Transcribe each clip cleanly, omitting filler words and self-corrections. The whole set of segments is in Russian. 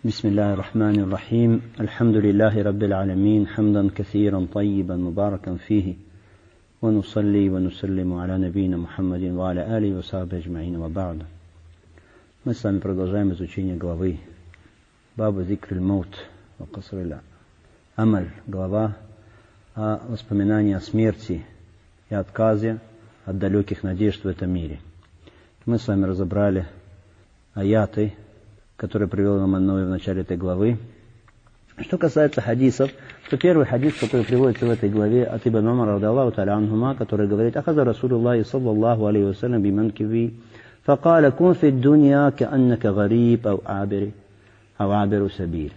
بسم الله الرحمن الرحيم الحمد لله رب العالمين حمدا كثيرا طيبا مباركا فيه ونصلي ونسلم على نبينا محمد وعلى آله وصحبه أجمعين وبعد. Мы с вами продолжаем изучение главы Бабу Зикр аль-Маут ва Каср аль-Амаль, глава о воспоминании о смерти и отказе от далеких надежд в этом мире. Мы с вами разобрали аяты, который привел нам Ан-Навави в начале этой главы. Что касается хадисов, то первый хадис, который приводится в этой главе от Ибн Умара радиллаху та'аля анхума, который говорит: «Ахаза Расулуллахи саллаллаху алейхи вассалям биманкиби, факаля кун фи дунья кааннака гариб ау абиру сабиль».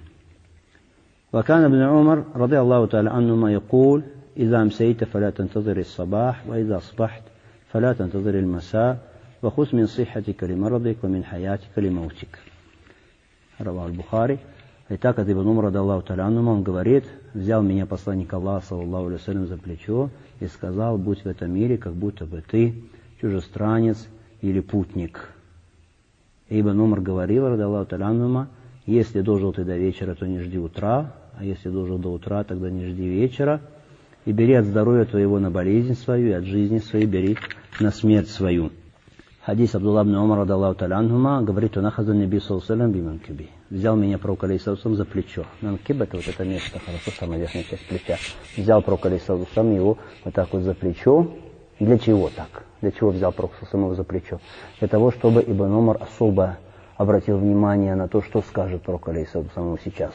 وكان ابن عمر رضي الله تعالى عنهما يقول: إذا أمسيت فلا تنتظر الصباح وإذا أصبحت فلا تنتظر المساء وخذ من صحتك لمرضك ومن حياتك لموتك. Равах аль-Бухари. Итак, от Ибн Умара радиллаху та'аля анхума, он говорит: взял меня посланник Аллаха саллаллаху алейхи вассалям за плечо и сказал: будь в этом мире, как будто бы ты чужестранец или путник. Ибн Умар говорил радиллаху та'аля анхума: если дожил ты до вечера, то не жди утра, а если дожил до утра, тогда не жди вечера, и бери от здоровья твоего на болезнь свою, и от жизни своей бери на смерть свою. Хадис Абдулла ибн Умара радиллаху та'аля анхума говорит: он ахаза наби саллаллаху алейхи вассалям биманкиби. Взял меня пророк алейхи вассалям за плечо. Манкиб — это вот это место, хорошо, самая верхняя часть плеча. Взял пророк алейхи вассалям его вот так вот за плечо. Для чего так? Для чего взял пророк его за плечо? Для того, чтобы Ибн Умар особо обратил внимание на то, что скажет пророк алейхи вассалям сейчас.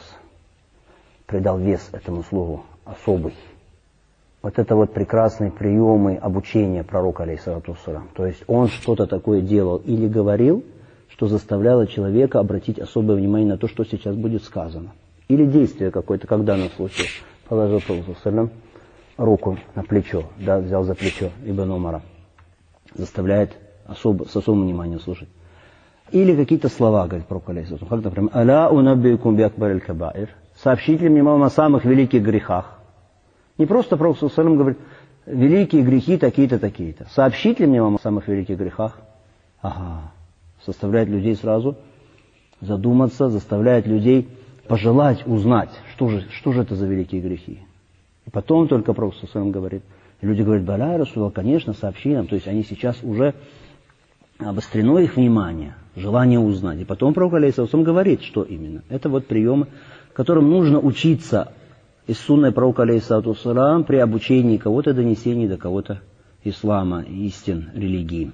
Придал вес этому слову особый. Вот это вот прекрасные приемы обучения пророка алейхиссалату вассалям. То есть он что-то такое делал или говорил, что заставляло человека обратить особое внимание на то, что сейчас будет сказано. Или действие какое-то, как в данном случае. Положил пророк алейхиссалям руку на плечо, да, взял за плечо Ибн Умара. Заставляет с особым вниманием слушать. Или какие-то слова, говорит пророк алейхиссалату вассалям. Как, например: «Аля унаббиукум би акбариль кабаир». Сообщите мне вам о самых великих грехах. Не просто пророк саллаллаху алейхи ва саллям говорит: великие грехи такие-то, такие-то. Сообщите ли мне вам о самых великих грехах? Ага. Заставляет людей сразу задуматься, заставляет людей пожелать узнать, что же это за великие грехи. И потом только пророк саллаллаху алейхи ва саллям говорит. Люди говорят: «Баля, Расулаллах, конечно, сообщи нам». То есть они сейчас уже обострено их внимание, желание узнать. И потом пророк алейхи ва саллям говорит, что именно. Это вот приемы, которым нужно учиться из сунны пророка алейхиссалату вассалям при обучении кого-то, донесении до кого-то ислама, истин, религии.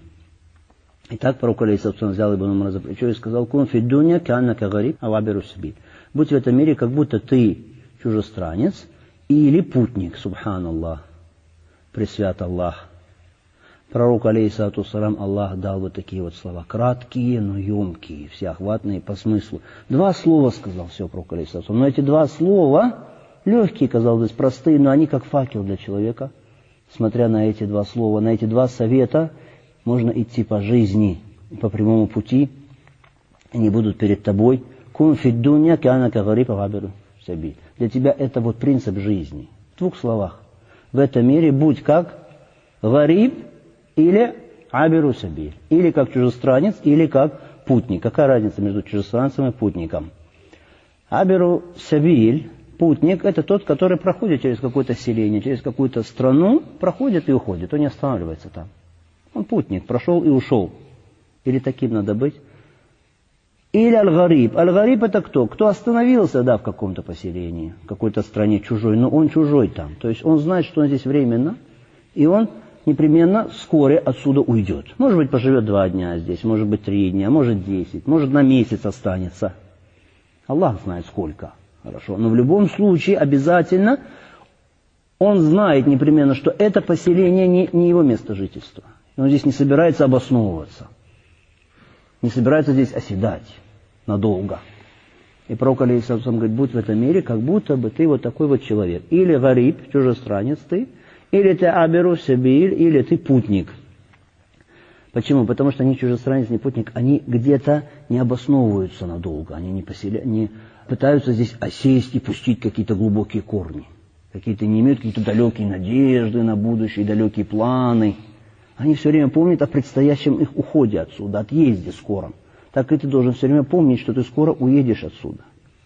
Итак, пророк алейхиссалату вассалям взял Ибн Умара за плечо и сказал: «Кун фи дунья кааннака гариб ау абиру сабиль». Будь в этом мире, как будто ты чужестранец или путник. Субханаллах, пресвят Аллах. Пророку алейхиссалату вассалям Аллах дал вот такие вот слова, краткие, но емкие, всеохватные по смыслу. Два слова сказал все пророк алейхиссалату вассалям. Но эти два слова легкие, казалось, простые, но они как факел для человека. Смотря на эти два слова, на эти два совета, можно идти по жизни, по прямому пути. Они будут перед тобой. Кун фи дунья кааннака гариб ау абиру сабиль. Для тебя это вот принцип жизни. В двух словах. В этом мире будь как гариб или абиру сабиль. Или как чужестранец, или как путник. Какая разница между чужестранцем и путником? Абиру сабиль, путник — это тот, который проходит через какое-то селение, через какую-то страну, проходит и уходит, он не останавливается там. Он путник, прошел и ушел. Или таким надо быть. Или аль-гариб. Аль-гариб — это кто? Кто остановился, да, в каком-то поселении, в какой-то стране чужой, но он чужой там. То есть он знает, что он здесь временно, и он непременно вскоре отсюда уйдет. Может быть, поживет 2 дня здесь, может быть, 3 дня, может 10, может на месяц останется. Аллах знает сколько. Хорошо. Но в любом случае обязательно он знает непременно, что это поселение не его место жительства. И он здесь не собирается обосновываться. Не собирается здесь оседать надолго. И пророк алейхиссалату вассалям говорит: будь в этом мире, как будто бы ты вот такой вот человек. Или гариб, чужестранец ты, или ты абиру сабиль, или ты путник. Почему? Потому что они чужестранец, не путник, они где-то не обосновываются надолго, они не пытаются здесь осесть и пустить какие-то глубокие корни. Какие-то не имеют какие-то далекие надежды на будущее, далекие планы. Они все время помнят о предстоящем их уходе отсюда, отъезде скором. Так и ты должен все время помнить, что ты скоро уедешь отсюда.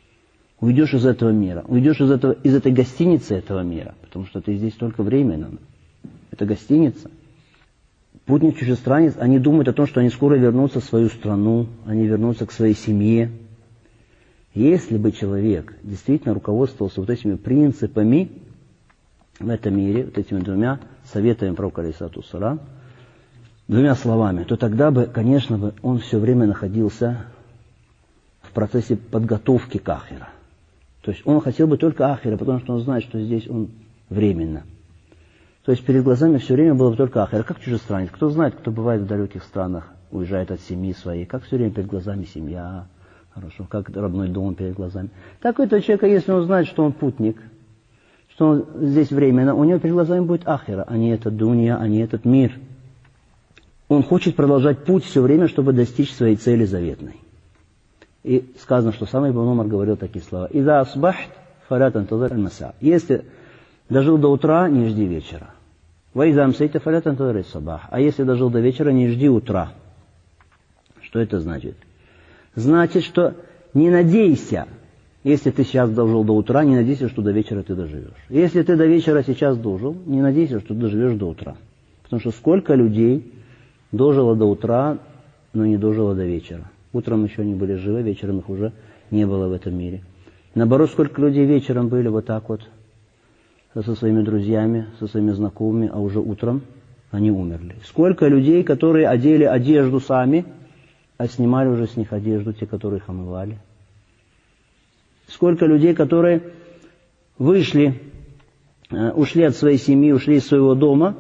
Уйдешь из этого мира, уйдешь из этой гостиницы этого мира, потому что ты здесь только временно. Это гостиница. Путник, чужестранец, они думают о том, что они скоро вернутся в свою страну, они вернутся к своей семье. Если бы человек действительно руководствовался вот этими принципами в этом мире, вот этими двумя советами пророка алейхиссалату вассалям, двумя словами, то тогда бы, конечно бы, он все время находился в процессе подготовки к ахира. То есть он хотел бы только ахира, потому что он знает, что здесь он временно. То есть перед глазами все время было бы только ахира. Как чужестранец? Кто знает, кто бывает в далеких странах, уезжает от семьи своей, как все время перед глазами семья, хорошо, как родной дом перед глазами. Так у этого человека, если он знает, что он путник, что он здесь временно, у него перед глазами будет ахира, а не этот дунья, а не этот мир. Он хочет продолжать путь все время, чтобы достичь своей цели заветной. И сказано, что сам Ибн Умар говорил такие слова. «Иза асбахт фаля тантазир аль-маса». Если дожил до утра, не жди вечера. «Ва иза амсайта фаля тантазир аль-сабах». А если дожил до вечера, не жди утра. Что это значит? Значит, что не надейся, если ты сейчас дожил до утра, не надейся, что до вечера ты доживешь. Если ты до вечера сейчас дожил, не надейся, что ты доживешь до утра. Потому что сколько людей дожило до утра, но не дожило до вечера. Утром еще они были живы, вечером их уже не было в этом мире. Наоборот, сколько людей вечером были вот так вот, со своими друзьями, со своими знакомыми, а уже утром они умерли. Сколько людей, которые одели одежду сами, а снимали уже с них одежду те, которые их омывали. Сколько людей, которые ушли от своей семьи, ушли из своего дома,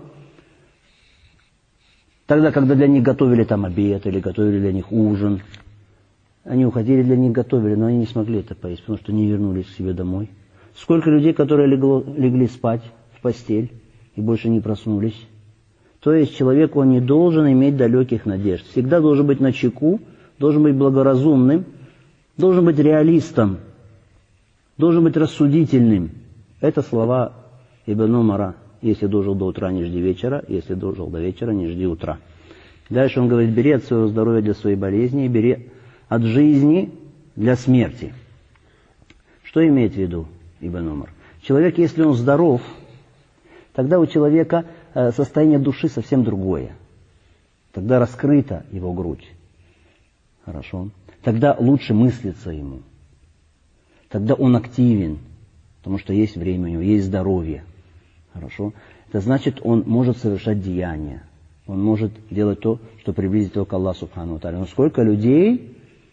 тогда, когда для них готовили там обед или готовили для них ужин. Они уходили, для них готовили, но они не смогли это поесть, потому что не вернулись к себе домой. Сколько людей, которые легли спать в постель и больше не проснулись. То есть человек, он не должен иметь далеких надежд. Всегда должен быть начеку, должен быть благоразумным, должен быть реалистом, должен быть рассудительным. Это слова Ибн Умара. Если дожил до утра, не жди вечера. Если дожил до вечера, не жди утра. Дальше он говорит, бери от своего здоровья для своей болезни, бери от жизни для смерти. Что имеет в виду Ибн Умар? Человек, если он здоров, тогда у человека состояние души совсем другое. Тогда раскрыта его грудь. Хорошо. Тогда лучше мыслится ему. Тогда он активен, потому что есть время у него, есть здоровье. Хорошо. Это значит, он может совершать деяния. Он может делать то, что приблизит его к Аллаху Субхану ва Тааля. Но сколько людей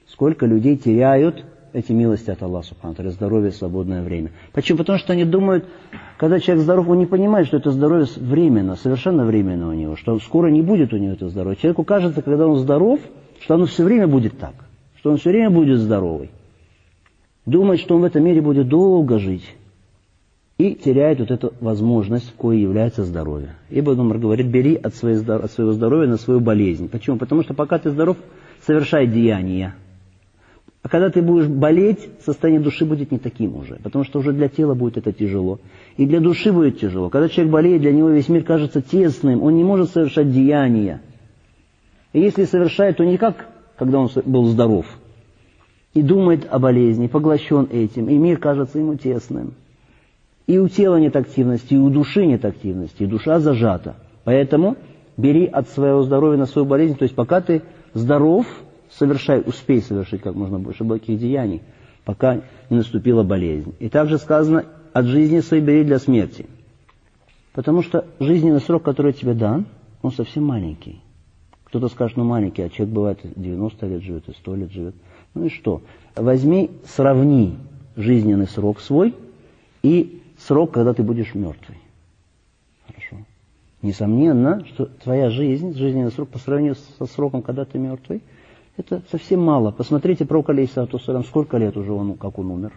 теряют эти милости от Аллаха Субхану ва Тааля, здоровье, свободное время. Почему? Потому что они думают, когда человек здоров, он не понимает, что это здоровье временно, совершенно временно у него, что скоро не будет у него это здоровье. Человеку кажется, когда он здоров, что оно все время будет так, что он все время будет здоровый. Думает, что он в этом мире будет долго жить. И теряет вот эту возможность, кое является здоровье. Ибн Умар говорит, бери от своего здоровья на свою болезнь. Почему? Потому что пока ты здоров, совершай деяния. А когда ты будешь болеть, состояние души будет не таким уже. Потому что уже для тела будет это тяжело. И для души будет тяжело. Когда человек болеет, для него весь мир кажется тесным. Он не может совершать деяния. И если совершает, то не как, когда он был здоров. И думает о болезни, поглощен этим. И мир кажется ему тесным. И у тела нет активности, и у души нет активности, и душа зажата. Поэтому бери от своего здоровья на свою болезнь, то есть пока ты здоров, успей совершить как можно больше благих деяний, пока не наступила болезнь. И также сказано, от жизни своей бери для смерти. Потому что жизненный срок, который тебе дан, он совсем маленький. Кто-то скажет, маленький, а человек бывает 90 лет живет, и 100 лет живет. Ну и что? Сравни жизненный срок свой и срок, когда ты будешь мертвый. Хорошо. Несомненно, что твоя жизненный срок по сравнению со сроком, когда ты мертвый, это совсем мало. Посмотрите, пророк алейхиссалату вассалям, сколько лет уже как он умер.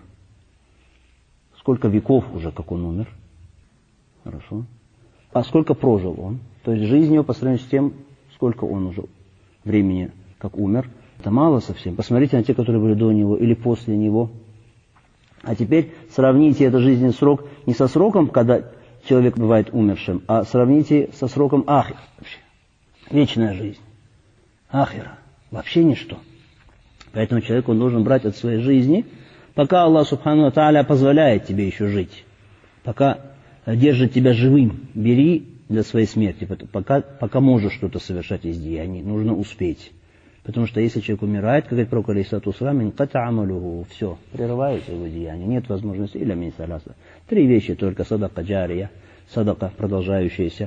Сколько веков уже, как он умер. Хорошо. А сколько прожил он. То есть жизнь его по сравнению с тем, сколько он уже времени, как умер. Это мало совсем. Посмотрите на те, которые были до него или после него. А теперь сравните этот жизненный срок не со сроком, когда человек бывает умершим, а сравните со сроком ахира. Вечная жизнь. Ахира. Вообще ничто. Поэтому человек он должен брать от своей жизни Пока Аллах Субхану ва Тааля позволяет тебе еще жить, пока держит тебя живым, бери для своей смерти, пока можешь что-то совершать из деяний, нужно успеть. Потому что если человек умирает, как говорит пророк алейхиссалату вассалам, все, прерывается его деяние, нет возможности, или минсаляса. 3 вещи только: садака джария, садака продолжающаяся,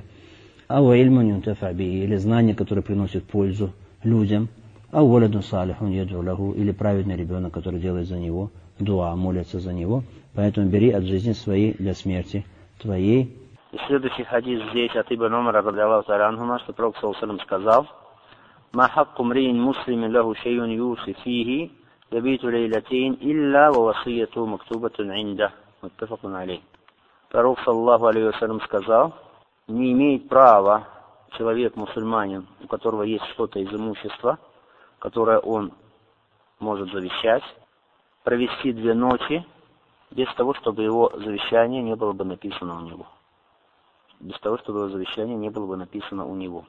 или знание, которое приносит пользу людям, или праведный ребенок, который делает за него дуа, молится за него. Поэтому бери от жизни своей для смерти твоей. И следующий хадис здесь от Ибн Умара, радиаллаху та'аля анхума, что пророк саллаллаху алейхи ва саллям сказал: «Ма хакку мриин муслимин лаху шейюн юси фихи, ябиту лейлатин, илля ва васияту мактубатун инда». Муттафакун алейх. Пророк саллаллаху алейхи ва саллям сказал: не имеет права человек-мусульманин, у которого есть что-то из имущества, которое он может завещать, провести 2 ночи без того, чтобы его завещание не было бы написано у него. Без того, чтобы его завещание не было бы написано у него.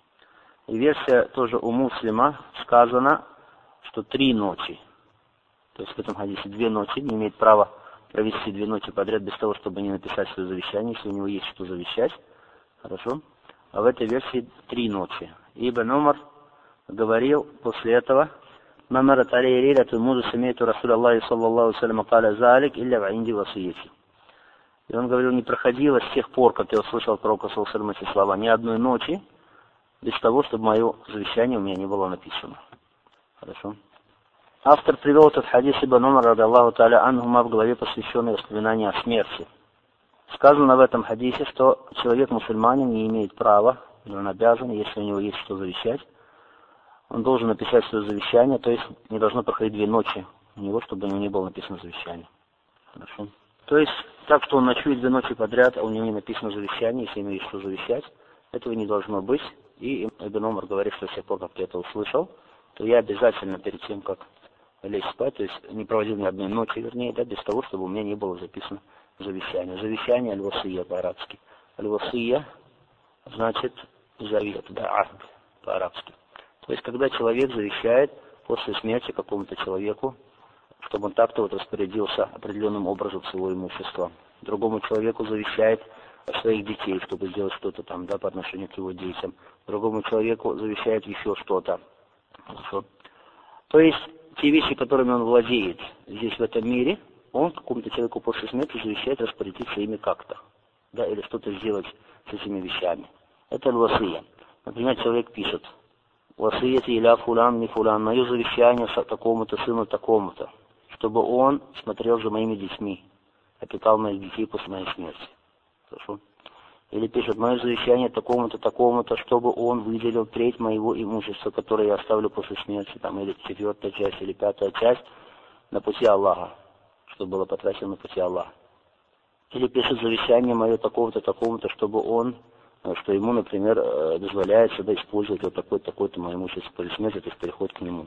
И версия тоже у Муслима сказано, что 3 ночи, то есть в этом хадисе 2 ночи, не имеет права провести 2 ночи подряд без того, чтобы не написать свое завещание, если у него есть что завещать. Хорошо? А в этой версии 3 ночи. Ибн Умар говорил после этого: «Мамарат алей лейлату муду самейту Расулаллахи саллаллаху алейхи ва саллям каля залик илля ва инди васияти». И он говорил: не проходило с тех пор, как я услышал пророка саллаллаху алейхи ва саллям эти слова, ни одной ночи без того, чтобы мое завещание у меня не было написано. Хорошо? Автор привел этот хадис Ибн Умар, радиаллаху та'аля анхума, в главе, посвященной воспоминанию о смерти. Сказано в этом хадисе, что человек-мусульманин не имеет права, или он обязан, если у него есть что завещать, он должен написать свое завещание, то есть не должно проходить 2 ночи у него, чтобы у него не было написано завещание. Хорошо? То есть так, что он ночует 2 ночи подряд, а у него не написано завещание, если ему есть что завещать, этого не должно быть. И Ибн Умар говорит, что с тех пор, как я это услышал, то я обязательно перед тем, как лечь спать, то есть не проводил ни одной ночи, вернее, да, без того, чтобы у меня не было записано завещание. Завещание аль-васия по-арабски. Аль-васия значит завет, да, ахд по-арабски. То есть когда человек завещает после смерти какому-то человеку, чтобы он так-то вот распорядился определенным образом своего имущества. Другому человеку завещает своих детей, чтобы сделать что-то там, да, по отношению к его детям. Другому человеку завещает еще что-то. Хорошо. То есть те вещи, которыми он владеет здесь, в этом мире, он какому-то человеку после смерти завещает распорядиться ими как-то, да, или что-то сделать с этими вещами. Это аль-васия. Например, человек пишет: «Васияти иля фулан не фулан», мое завещание такому-то сыну такому-то, чтобы он смотрел за моими детьми, опекал моих детей после моей смерти. Хорошо? Или пишет: мое завещание такому-то, такому-то, чтобы он выделил 1/3 моего имущества, которое я оставлю после смерти, там, или 4-я часть, или 5-я часть, на пути Аллаха, чтобы было потрачено на пути Аллаха. Или пишет: завещание мое такого-то, такому-то, чтобы он, что ему, например, дозволяется, да, использовать вот такое-то мое имущество после смерти, то есть переход к нему.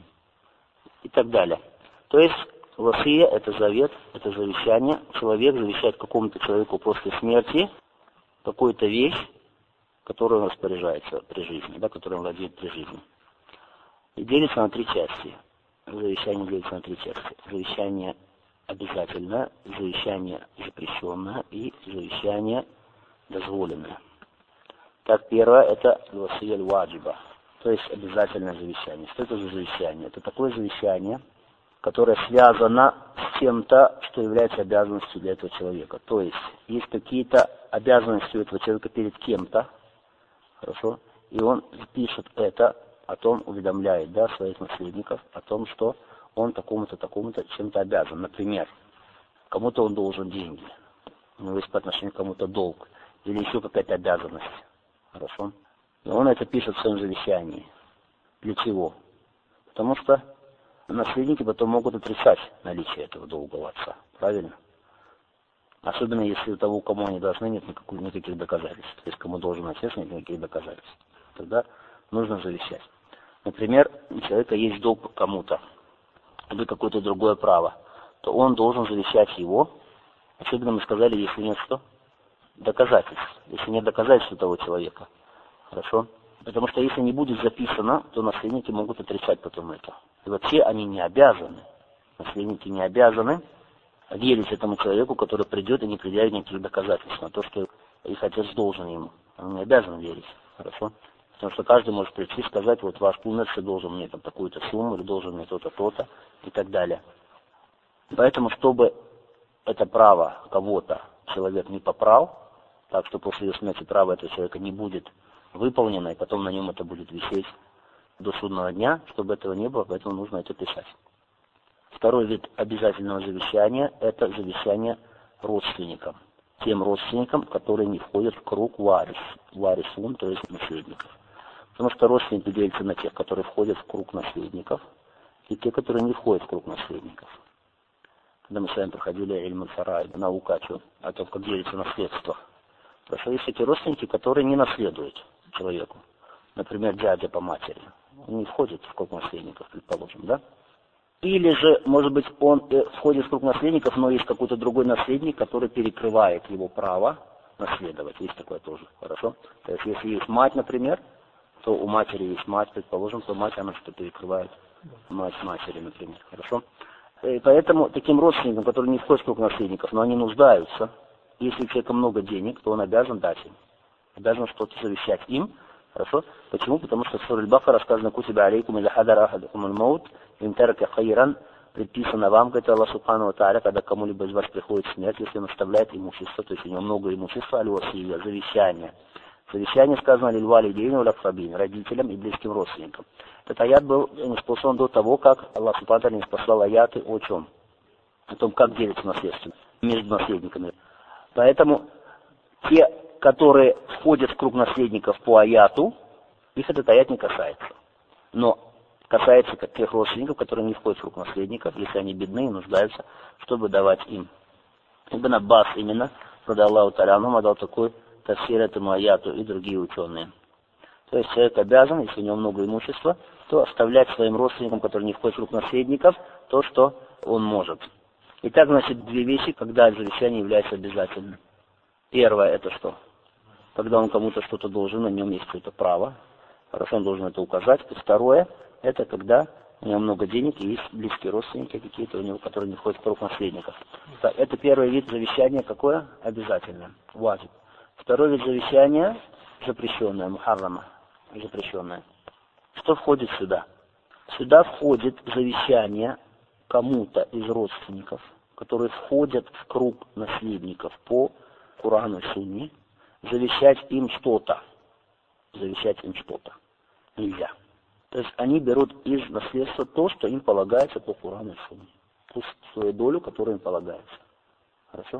И так далее. То есть васия — это завет, это завещание. Человек завещает какому-то человеку после смерти какую-то вещь, которую он распоряжается при жизни, да, которую он владеет при жизни. И делится на 3 части. Завещание делится на 3 части. Завещание обязательное, завещание запрещенное и завещание дозволенное. Так, первое — это васия аль-ваджиба, то есть обязательное завещание. Что это за завещание? Это такое завещание, которое связано с чем-то, что является обязанностью для этого человека. То есть какие-то обязанности у этого человека перед кем-то, хорошо, и он пишет это, о том уведомляет, да, своих наследников, о том, что он такому-то, такому-то чем-то обязан. Например, кому-то он должен деньги, у него есть по отношению к кому-то долг, или еще какая-то обязанность, хорошо. И он это пишет в своем завещании. Для чего? Потому что наследники потом могут отрицать наличие этого долга у отца. Правильно? Особенно если у того, кому они должны, нет никаких доказательств. То есть кому должен отец, нет никаких доказательств. Тогда нужно завещать. Например, у человека есть долг кому-то, или какое-то другое право, то он должен завещать его. Особенно мы сказали, если нет что? Доказательств. Если нет доказательств у того человека. Хорошо? Потому что если не будет записано, то наследники могут отрицать потом это. И вообще они не обязаны, наследники не обязаны верить этому человеку, который придет и не предъявит никаких доказательств на то, что их отец должен ему. Он не обязан верить. Хорошо? Потому что каждый может прийти и сказать, вот ваш кумирцы должен мне там такую-то сумму, или должен мне то-то, то-то, и так далее. Поэтому, чтобы это право кого-то человек не попрал, так что после его смерти право этого человека не будет выполнено, и потом на нем это будет висеть до судного дня, чтобы этого не было, поэтому нужно это писать. Второй вид обязательного завещания – это завещание родственникам. Тем родственникам, которые не входят в круг варисун, то есть наследников. Потому что родственники делятся на тех, которые входят в круг наследников, и те, которые не входят в круг наследников. Когда мы с вами проходили Ильм аль-Фарайд, наука о том, как делится наследство. Хорошо, есть такие родственники, которые не наследуют человеку. Например, дядя по матери. Он не входит в круг наследников, предположим, да? Или же, может быть, он входит в круг наследников, но есть какой-то другой наследник, который перекрывает его право наследовать. Есть такое тоже, хорошо? То есть, если есть мать, например, то у матери есть мать, предположим, то мать, она что-то перекрывает мать матери, например, хорошо? И поэтому таким родственникам, которые не входят в круг наследников, но они нуждаются, если у человека много денег, то он обязан дать им. Обязан что-то завещать им. Хорошо? Почему? Потому что в суре Аль-Бакара сказано: «Кутиба алейкум иля хадар ахадакум аль-маут, ин тарака хайран», предписано вам, говорит Аллах Субхану ва Тааля, когда кому-либо из вас приходит смерть, если он оставляет имущество, то есть у него много имущества, аль-васия, завещание. Завещание сказано лиль-валидейну валь-акрабин, родителям и близким родственникам. Этот аят был ниспослан до того, как Аллах Субхану ва Тааля ниспослал аяты о чем? О том, как делится наследство между наследниками. Поэтому те, которые входят в круг наследников по аяту, их этот аят не касается. Но касается тех родственников, которые не входят в круг наследников, если они бедны и нуждаются, чтобы давать им. Ибн Аббас именно, рада Аллаху та'аля анху, дал такой тафсир этому аяту и другие ученые. То есть человек обязан, если у него много имущества, то оставлять своим родственникам, которые не входят в круг наследников, то, что он может. Итак, значит, две вещи, когда завещание является обязательным. Первое – это что? Когда он кому-то что-то должен, на нем есть какое-то право. Хорошо, он должен это указать. И второе – это когда у него много денег и есть близкие родственники какие-то у него, которые не входят в круг наследников. Так, это первый вид завещания. Какое? Обязательное. Ваджиб. Второй вид завещания – запрещенное, мухаррама. Запрещенное. Что входит сюда? Сюда входит завещание кому-то из родственников, которые входят в круг наследников по Корану и Сунне, завещать им что-то. Завещать им что-то. Нельзя. То есть они берут из наследства то, что им полагается по Корану и Сунне. Ту свою долю, которая им полагается. Хорошо?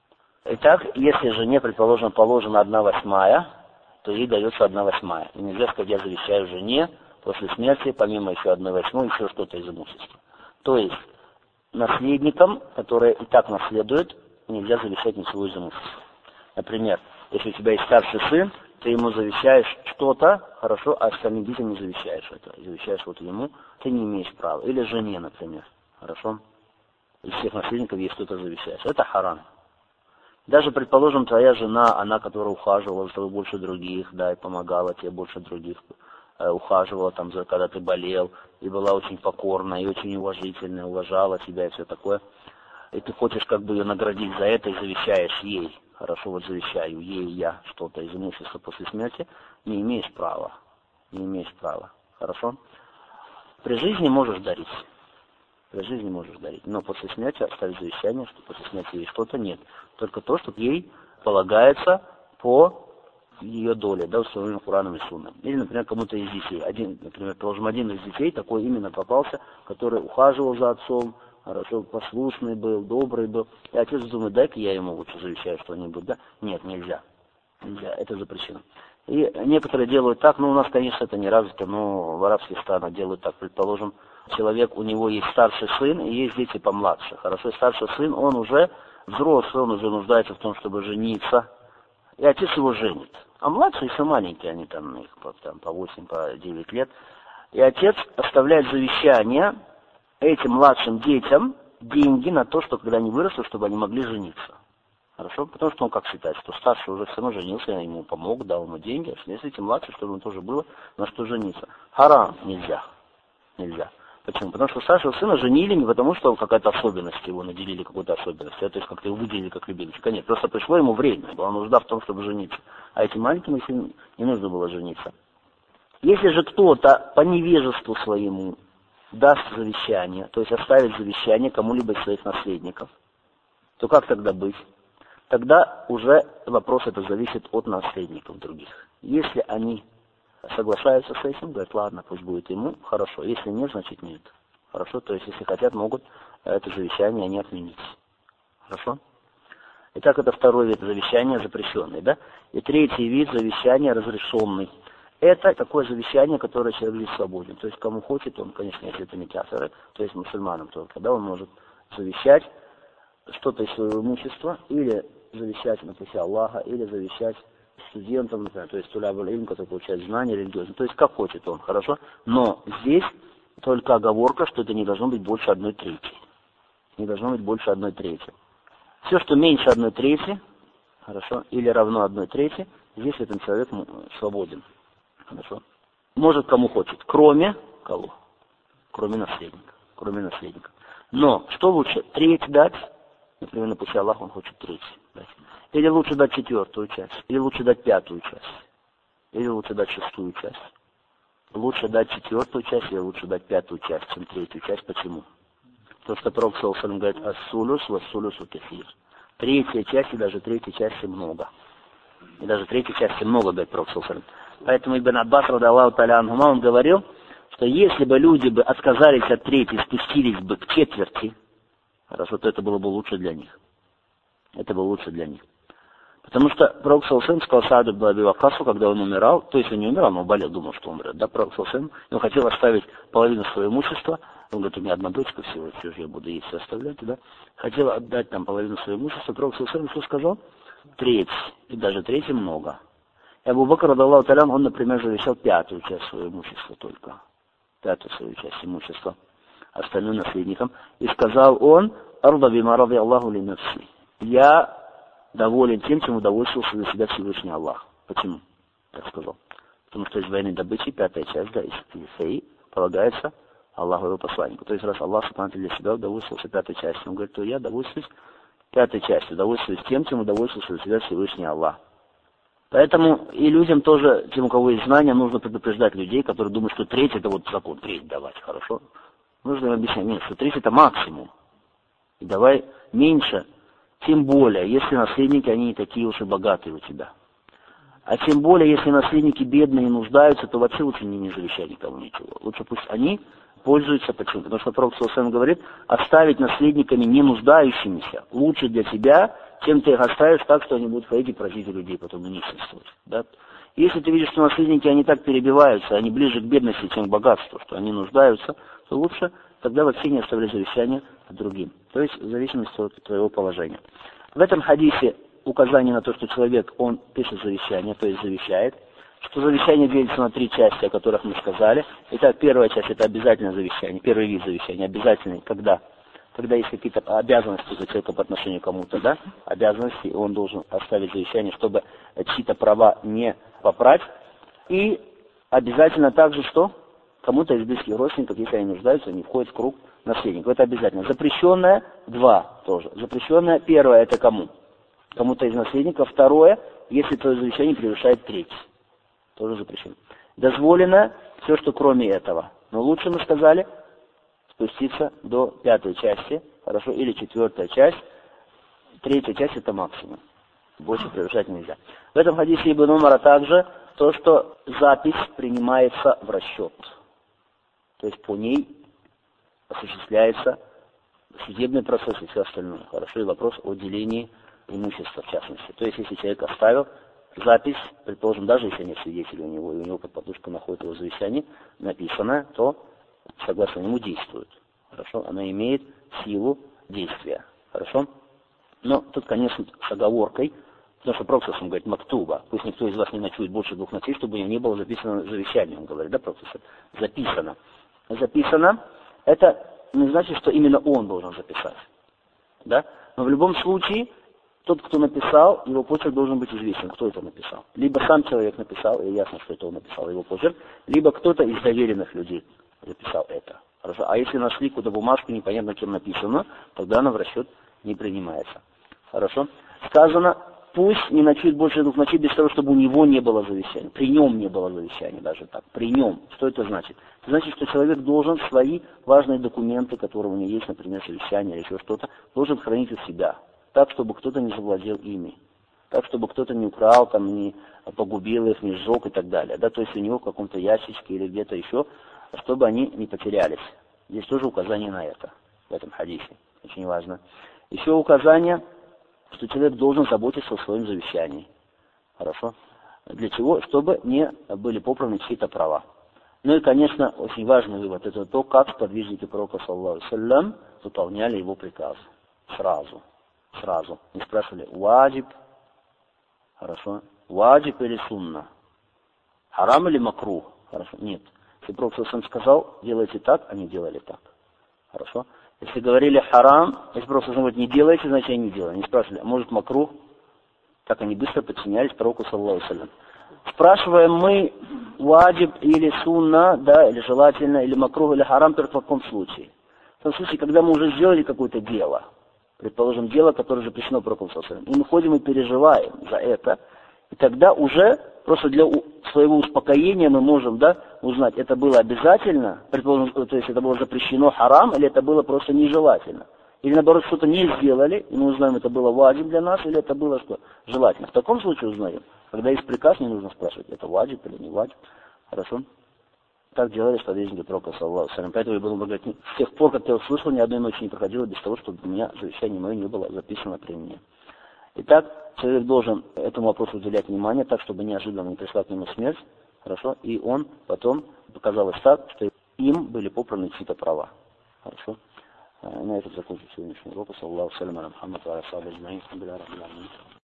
Итак, если жене, предположим, положена 1/8, то ей дается 1/8. И нельзя сказать: я завещаю жене после смерти, помимо еще 1/8, еще что-то из имущества. То есть наследникам, которые и так наследуют, нельзя завещать ничего из имущества. Например, если у тебя есть старший сын, ты ему завещаешь что-то, хорошо, а остальным детям не завещаешь это. Завещаешь вот ему, ты не имеешь права. Или жене, например, хорошо. Из всех наследников ей что-то завещаешь. Это харам. Даже, предположим, твоя жена, она, которая ухаживала за тобой больше других, да, и помогала тебе больше других, ухаживала там, когда ты болел, и была очень покорна, и очень уважительная, уважала тебя и все такое. И ты хочешь как бы ее наградить за это и завещаешь ей. Хорошо, вот завещаю ей я что-то из имущества после смерти. Не имеешь права. Не имеешь права. Хорошо? При жизни можешь дарить. При жизни можешь дарить. Но после смерти оставить завещание, что после смерти ей что-то нет. Только то, что ей полагается по ее доле, да, установленным Кораном и Сунной. Или, например, кому-то из детей. Например, положим, один из детей такой именно попался, который ухаживал за отцом, хорошо, послушный был, добрый был. И отец думает: дай-ка я ему лучше завещаю что-нибудь, да? Нет, нельзя. Нельзя, это запрещено. И некоторые делают так, у нас, конечно, это не развито, но в арабских странах делают так. Предположим, человек, у него есть старший сын и есть дети помладше. Хорошо, и старший сын, он уже взрослый, он уже нуждается в том, чтобы жениться. И отец его женит. А младшие еще маленькие, они там, их по 8, по 9 лет. И отец оставляет завещание этим младшим детям деньги на то, что когда они выросли, чтобы они могли жениться. Хорошо? Потому что он как считает, что старший уже все равно женился, я ему помог, дал ему деньги, а если эти младшие, чтобы ему тоже было на что жениться. Харам нельзя. Нельзя. Почему? Потому что старшего сына женили не потому, что какая-то особенность его наделили какой-то особенностью, то есть как-то его выделили как любимчика. Нет, просто пришло ему время, была нужда в том, чтобы жениться. А этим маленьким еще не нужно было жениться. Если же кто-то по невежеству своему даст завещание, то есть оставит завещание кому-либо из своих наследников, то как тогда быть? Тогда уже вопрос это зависит от наследников других. Если они соглашаются с этим, говорят, ладно, пусть будет ему, хорошо. Если нет, значит нет. Хорошо, то есть если хотят, могут это завещание они отменить. Хорошо? Итак, это второй вид завещания запрещенный, да? И третий вид завещания разрешенный. Это такое завещание, которое человек здесь свободен. То есть кому хочет, он, конечно, если это не кафиры, то есть мусульманам только, да, он может завещать что-то из своего имущества, или завещать на пути Аллаха, или завещать студентам, например, то есть тулябуль илм, который получает знания религиозные, то есть как хочет он, хорошо? Но здесь только оговорка, что это не должно быть больше 1/3. Не должно быть больше 1/3. Все, что меньше 1/3, хорошо, или равно 1/3, здесь этот человек свободен. Хорошо. Может кому хочет, кроме кого? Кроме наследника. Кроме наследника. Но что лучше, треть дать? Например, на пути Аллаха он хочет треть дать. Или лучше дать 4-ю часть, или лучше дать 5-ю часть, или лучше дать 6-ю часть. Лучше дать 4-ю часть, или лучше дать 5-ю часть, чем 3-ю часть. Почему? То, что Пророк ﷺ говорит, ас-сулюс ва-сулюсу кесир. 3-я часть и даже 3-й части много. И даже 3-й части много, говорит Пророк ﷺ. Поэтому Ибн Аббас, радаллаху та'аля анхума, он говорил, что если бы люди бы отказались от 3-й, спустились бы к 1/4, хорошо, то это было бы лучше для них. Это было лучше для них. Потому что Пророк ﷺ сказал Сааду ибн Аби Ваккасу, когда он умирал, то есть он не умирал, но болел, думал, что умрет. Да, Пророк ﷺ, он хотел оставить половину своего имущества, он говорит, у меня одна дочка всего, что же я буду ей все оставлять, да? Хотел отдать там половину своего имущества, Пророк ﷺ что сказал? 1/3, и даже 1/3 много. И Абу Бакр, радаллаху та'аля, он, например, завещал 5-ю часть своего имущества только. 5-ю свою часть имущества остальным наследникам. И сказал он, «Арда бима ради Аллаху ли нафси». Я доволен тем, чем удовольствовался за себя Всевышний Аллах. Почему? Так сказал. Потому что из военной добычи 5-я часть, да, из фей, полагается Аллаху и его посланнику. То есть раз Аллах для себя удовольствовался 5-й частью, он говорит, то я довольствуюсь 5-й частью, удовольствуюсь тем, чем удовольствовался за себя Всевышний Аллах. Поэтому и людям тоже, тем, у кого есть знания, нужно предупреждать людей, которые думают, что 1/3 это вот закон, 1/3 давать, хорошо? Нужно им объяснять, нет, что 1/3 это максимум. И давай меньше, тем более, если наследники, они не такие уж и богатые у тебя. А тем более, если наследники бедные и нуждаются, то вообще лучше не завещать никому ничего. Лучше пусть они пользуются почему-то. Потому что Пророк ﷺ говорит, оставить наследниками не нуждающимися лучше для тебя, чем ты их оставишь так, что они будут ходить и просить у людей потом нищенствовать. Да? Если ты видишь, что наследники, они так перебиваются, они ближе к бедности, чем к богатству, что они нуждаются, то лучше тогда вообще не оставлять завещание другим. То есть в зависимости от твоего положения. В этом хадисе указание на то, что человек, он пишет завещание, то есть завещает, что завещание делится на 3 части, о которых мы сказали. Итак, первая часть это обязательное завещание, первый вид завещания, обязательный, когда есть какие-то обязанности у человека по отношению к кому-то, да, обязанности, и он должен оставить завещание, чтобы чьи-то права не попрать. И обязательно также, что кому-то из близких родственников, если они нуждаются, они входят в круг наследников. Это обязательно. Запрещенное 2 тоже. Запрещенное первое это кому? Кому-то из наследников. Второе, если твое завещание превышает 1/3. Тоже запрещено. Дозволено все, что кроме этого. Но лучше, мы сказали, спуститься до 5-й части, хорошо, или 4-я часть. 3-я часть это максимум. Больше превышать нельзя. В этом хадисе Ибн Умара также то, что запись принимается в расчет. То есть по ней осуществляется судебный процесс и все остальное. Хорошо, и вопрос о делении имущества в частности. То есть если человек оставил запись, предположим, даже если нет свидетелей у него, и у него под подушкой находит его завещание, написанное, то согласно нему действует. Хорошо, она имеет силу действия. Хорошо? Но тут, конечно, с оговоркой, потому что Пророк говорит, мактуба, пусть никто из вас не ночует больше 2 ночей, чтобы у него не было записано завещание, он говорит, да, Пророк? Записано. Записано, это не значит, что именно он должен записать. Да? Но в любом случае, тот, кто написал, его почерк должен быть известен, кто это написал. Либо сам человек написал, и ясно, что это он написал, его почерк, либо кто-то из доверенных людей записал это. Хорошо? А если нашли какую-то бумажку, непонятно чем написано, тогда она в расчет не принимается. Хорошо? Сказано, пусть не ночует больше 2 ночей без того, чтобы у него не было завещания. При нем не было завещания, даже так. При нем. Что это значит? Это значит, что человек должен свои важные документы, которые у него есть, например, завещание или еще что-то, должен хранить у себя. Так, чтобы кто-то не завладел ими. Так, чтобы кто-то не украл, там, не погубил их, не сжег и так далее. Да, то есть у него в каком-то ящичке или где-то еще, чтобы они не потерялись. Здесь тоже указание на это, в этом хадисе. Очень важно. Еще указание, что человек должен заботиться о своем завещании. Хорошо? Для чего? Чтобы не были попраны чьи-то права. Ну и, конечно, очень важный вывод, это то, как сподвижники пророка, саллаллаху алейхи ва саллям, выполняли его приказ. Сразу. Не спрашивали, ваджиб, хорошо, ваджиб или сунна, харам или макрух, хорошо, нет. Если пророк саллаллаху сказал, делайте так, они делали так. Хорошо? Если говорили харам, если пророк саллаллаху говорит, не делайте, значит они не делали. Они спрашивали, а может макрух? Так они быстро подчинялись пророку, саллаллаху алейхи ва саллям. Спрашиваем мы, ваджиб или сунна, да, или желательно, или макрух, или харам, только в каком случае? В том случае, когда мы уже сделали какое-то дело, предположим, дело, которое запрещено пророком, саллаллаху алейхи ва саллям, и мы ходим и переживаем за это, и тогда уже просто для своего успокоения мы можем, да, узнать, это было обязательно, предположим, то есть это было запрещено харам, или это было просто нежелательно. Или наоборот, что-то не сделали, и мы узнаем, это было ваджиб для нас, или это было что? Желательно. В таком случае узнаем. Когда есть приказ, не нужно спрашивать, это ваджиб или не ваджиб. Хорошо? Так делали сподвижники пророка, саллаллаху алейхи ва саллям. Поэтому я буду говорить, с тех пор, как я услышал, ни одной ночи не проходило без того, чтобы у меня завещание мое не было записано при мне. Итак, человек должен этому вопросу уделять внимание, так, чтобы неожиданно не пришла к нему смерть, хорошо, и он потом показалось так, что им были попраны чьи-то права. Хорошо? На этом закончим сегодняшний урок. Саллаллаху алейхи ва саллям.